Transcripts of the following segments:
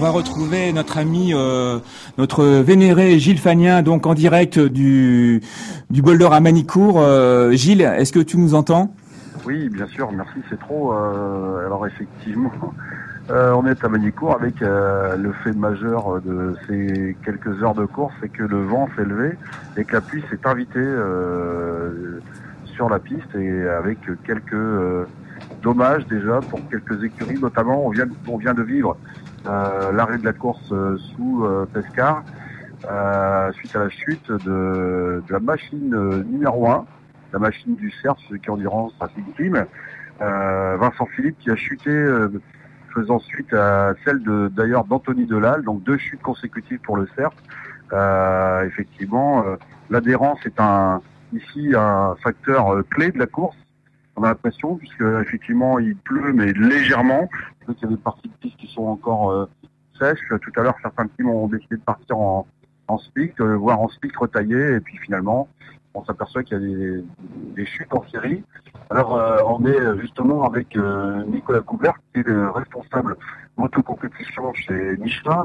va retrouver notre ami, notre vénéré Gilles Fagnin, donc en direct du boulder à Manicourt. Gilles, est-ce que tu nous entends? Oui, bien sûr, merci, c'est trop. Alors effectivement, on est à Manicourt avec le fait majeur de ces quelques heures de course, c'est que le vent s'est levé et que la pluie s'est invitée sur la piste et avec quelques dommages déjà pour quelques écuries. Notamment, on vient de vivre l'arrêt de la course sous Pescar suite à la chute de la machine numéro 1, la machine du CERF, qui est Endurance Racing Team. Vincent Philippe qui a chuté faisant suite à celle d'ailleurs d'Anthony Delal, donc 2 chutes consécutives pour le CERF. Effectivement, l'adhérence est ici un facteur clé de la course. On a l'impression, puisque effectivement il pleut, mais légèrement. Il y a des parties de piste qui sont encore sèches. Tout à l'heure, certains teams ont décidé de partir en slick, voire en slick retaillé, et puis finalement, on s'aperçoit qu'il y a des chutes en série. Alors, on est justement avec Nicolas Coubert, qui est le responsable moto-compétition chez Michelin.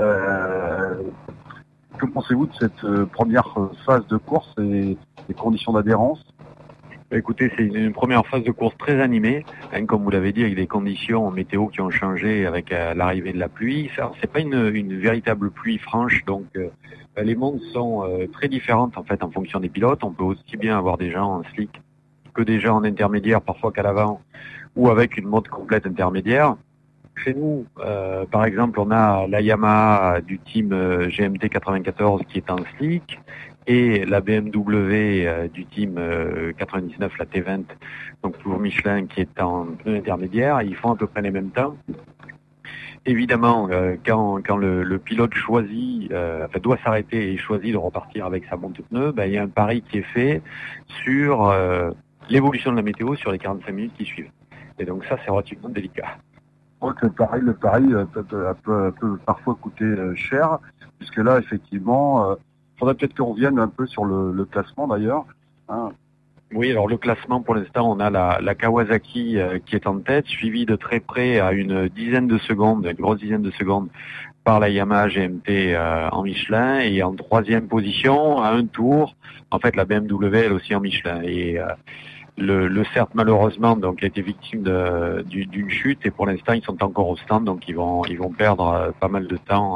Que pensez-vous de cette première phase de course et des conditions d'adhérence? Écoutez, c'est une première phase de course très animée, comme vous l'avez dit, avec des conditions météo qui ont changé avec l'arrivée de la pluie. C'est pas une véritable pluie franche, donc les mondes sont très différentes en fait en fonction des pilotes. On peut aussi bien avoir des gens en slick que des gens en intermédiaire, parfois qu'à l'avant, ou avec une mode complète intermédiaire. Chez nous, par exemple, on a la Yamaha du team GMT 94 qui est en slick et la BMW du team 99, la T20, donc pour Michelin qui est en pneu intermédiaire. Ils font à peu près les mêmes temps. Évidemment, quand le pilote doit s'arrêter et choisit de repartir avec sa monte pneu, il y a un pari qui est fait sur l'évolution de la météo sur les 45 minutes qui suivent. Et donc ça, c'est relativement délicat. Le pari peut parfois coûter cher, puisque là, effectivement, faudrait peut-être qu'on revienne un peu sur le classement d'ailleurs. Hein. Oui, alors le classement, pour l'instant, on a la Kawasaki qui est en tête, suivie de très près à une grosse dizaine de secondes, par la Yamaha GMT en Michelin, et en 3e position, à un tour, en fait, la BMW, elle aussi en Michelin. Et le CERF, malheureusement, donc a été victime d'une chute, et pour l'instant, ils sont encore au stand, donc ils vont perdre pas mal de temps.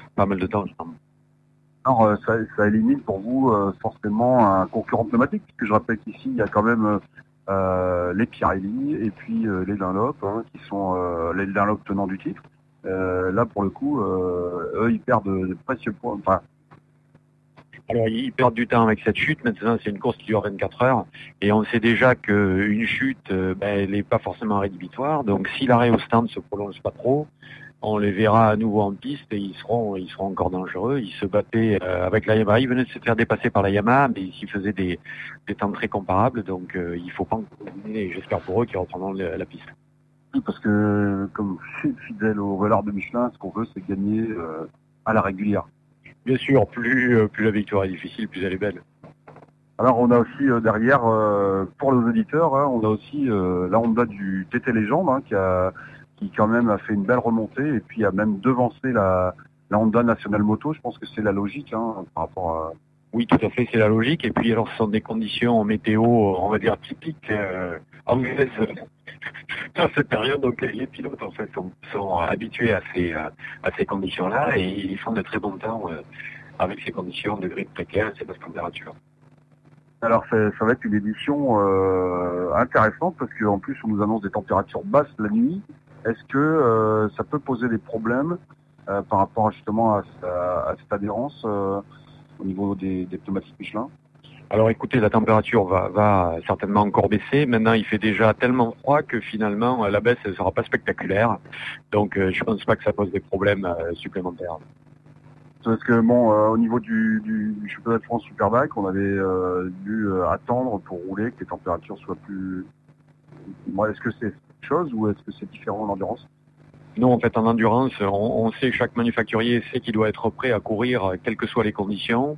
Alors, ça élimine pour vous forcément un concurrent pneumatique, puisque je rappelle qu'ici, il y a quand même les Pirelli et puis les Dunlop, qui sont les Dunlop tenants du titre. Là, pour le coup, eux, ils perdent de précieux points. Enfin, alors, ils perdent du temps avec cette chute. Maintenant, c'est une course qui dure 24 heures. Et on sait déjà qu'une chute, elle n'est pas forcément rédhibitoire. Donc, si l'arrêt au stand se prolonge pas trop, on les verra à nouveau en piste et ils seront encore dangereux. Ils se battaient avec la Yamaha. Ils venaient de se faire dépasser par la Yamaha, mais ils faisaient des temps très comparables. Donc, il faut pas en et j'espère pour eux qu'ils reprendront la piste. Oui, parce que, comme fidèle au valeurs de Michelin, ce qu'on veut, c'est gagner à la régulière. Bien sûr, plus la victoire est difficile, plus elle est belle. Alors on a aussi derrière, pour les auditeurs, on a aussi la Honda du TT Légende qui quand même a fait une belle remontée et puis a même devancé la Honda National Moto. Je pense que c'est la logique par rapport à... Oui, tout à fait, c'est la logique. Et puis alors, ce sont des conditions météo, on va dire, typiques anglaises dans cette période. Donc les pilotes en fait sont habitués à ces conditions-là et ils font de très bons temps avec ces conditions de gris précaires, ces basses températures. Alors ça va être une édition intéressante parce qu'en plus on nous annonce des températures basses la nuit. Est-ce que ça peut poser des problèmes par rapport justement à cette adhérence au niveau des pneumatiques Michelin? Alors écoutez, la température va certainement encore baisser. Maintenant, il fait déjà tellement froid que finalement, la baisse ne sera pas spectaculaire. Donc je pense pas que ça pose des problèmes supplémentaires. Parce que au niveau du championnat de France Superbike, on avait dû attendre pour rouler que les températures soient plus... Est-ce que c'est une chose ou est-ce que c'est différent en endurance? Non, en fait, en endurance, on sait, chaque manufacturier sait qu'il doit être prêt à courir, quelles que soient les conditions.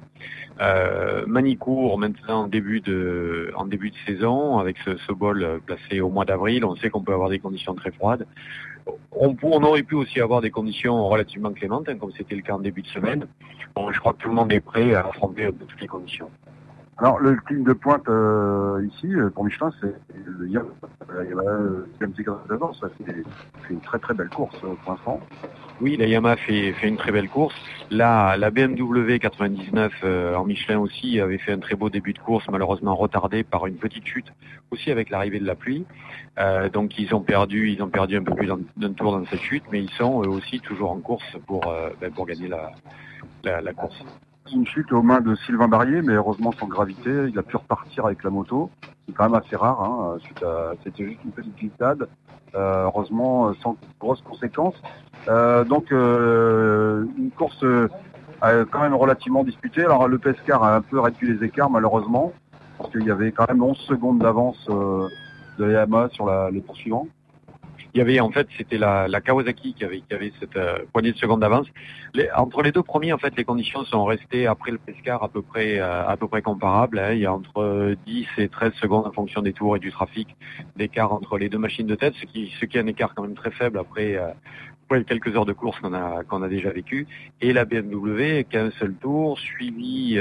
Manicourt, maintenant, en début de saison, avec ce bol placé au mois d'avril, on sait qu'on peut avoir des conditions très froides. On aurait pu aussi avoir des conditions relativement clémentes, hein, comme c'était le cas en début de semaine. Bon, je crois que tout le monde est prêt à affronter toutes les conditions. Alors, le team de pointe ici, pour Michelin, c'est le Yamaha TMT14. C'est une très très belle course pour l'instant. Oui, la Yamaha fait une très belle course. Là, la BMW 99 en Michelin aussi avait fait un très beau début de course, malheureusement retardé par une petite chute, aussi avec l'arrivée de la pluie. Donc ils ont perdu un peu plus d'un tour dans cette chute, mais ils sont eux aussi toujours en course pour gagner la course. Une chute aux mains de Sylvain Barrier, mais heureusement sans gravité, il a pu repartir avec la moto. C'est quand même assez rare, hein, c'était juste une petite glissade, heureusement sans grosses conséquences. Donc une course quand même relativement disputée. Alors le Pescar a un peu réduit les écarts malheureusement, parce qu'il y avait quand même 11 secondes d'avance de la Yamaha sur les poursuivants. Il y avait en fait, c'était la Kawasaki qui avait cette poignée de secondes d'avance. Entre les deux premiers, en fait, les conditions sont restées après le Pescar à peu près comparables. Hein. Il y a entre 10 et 13 secondes en fonction des tours et du trafic d'écart entre les deux machines de tête, ce qui est un écart quand même très faible après quelques heures de course qu'on a déjà vécu. Et la BMW qui a un seul tour, suivi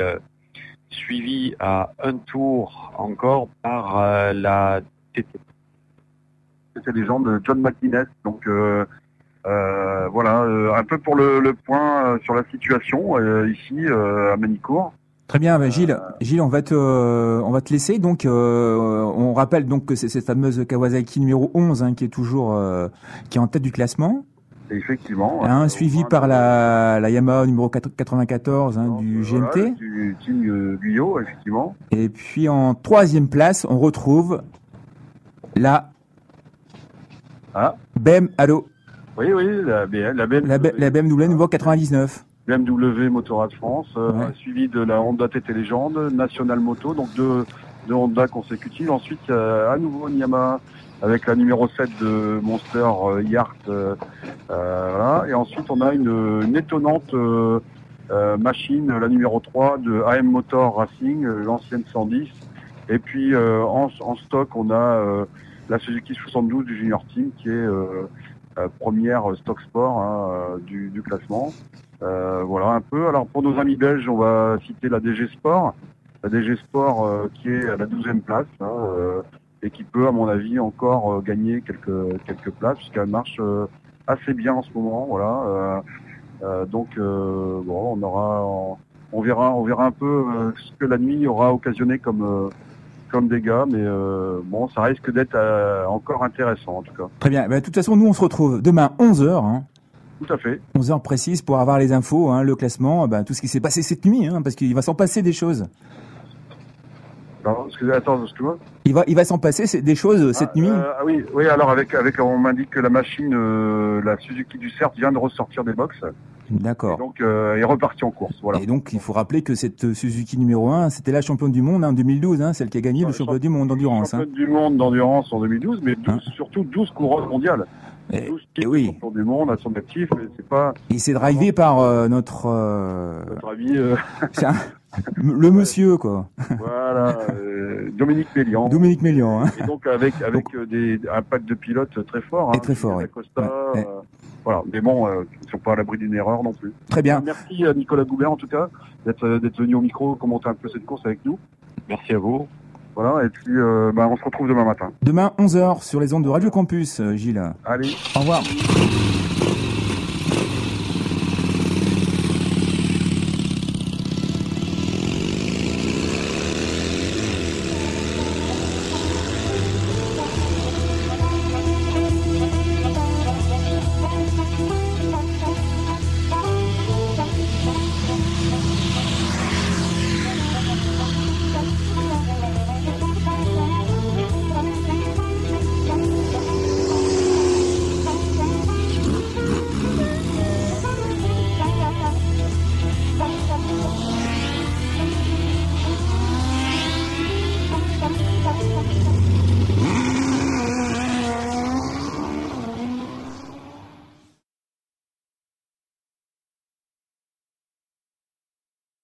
à un tour encore par la TT. C'était les gens de John McInnes. Donc voilà, un peu pour le point sur la situation ici à Manicourt. Très bien, Gilles, on va te laisser. Donc, on rappelle donc que c'est cette fameuse Kawasaki numéro 11 qui est toujours qui est en tête du classement. Effectivement. Suivi par la Yamaha numéro 94 du GMT. Voilà, du team Guyot, effectivement. Et puis en troisième place, on retrouve la BM, allô. Oui, la BMW numéro 99. BMW Motorrad France, suivi de la Honda TT Légende, National Moto, donc deux Honda consécutives. Ensuite, à nouveau une Yamaha avec la numéro 7 de Monster Yacht. Voilà. Et ensuite, on a une étonnante machine, la numéro 3 de AM Motor Racing, l'ancienne 110. Et puis en stock, on a la Suzuki 72 du Junior Team qui est première stock sport du classement. Voilà un peu. Alors pour nos amis belges, on va citer la DG Sport. La DG Sport qui est à la 12e place et qui peut, à mon avis, encore gagner quelques places puisqu'elle marche assez bien en ce moment. Voilà. Donc bon, on verra un peu ce que la nuit aura occasionné comme dégâts, mais bon, ça risque d'être encore intéressant en tout cas. Très bien. De toute façon, nous on se retrouve demain 11h. Tout à fait. 11h précise pour avoir les infos, le classement, tout ce qui s'est passé cette nuit, parce qu'il va s'en passer des choses. Non, excuse-moi. Il va s'en passer des choses cette nuit. Oui. Alors avec, on m'indique que la machine, la Suzuki du CERT vient de ressortir des box. D'accord. Et donc est repartie en course. Voilà. Et donc il faut rappeler que cette Suzuki numéro 1, c'était la championne du monde en 2012, celle qui a gagné le championnat du monde d'endurance. Championne du monde d'endurance en 2012, mais surtout 12 couronnes mondiales. Et oui. Champion du monde à son actif, mais c'est pas. Et c'est drivé par notre ami. Le monsieur quoi. Voilà, Dominique Mélian. Et donc avec un pack de pilotes très fort. Très fort. Costa, voilà, mais bon, ils sont pas à l'abri d'une erreur non plus. Très bien. Merci à Nicolas Goubert en tout cas d'être venu au micro commenter un peu cette course avec nous. Merci à vous. Voilà, et puis on se retrouve demain matin. Demain 11h sur les ondes de Radio Campus, Gilles. Allez. Au revoir.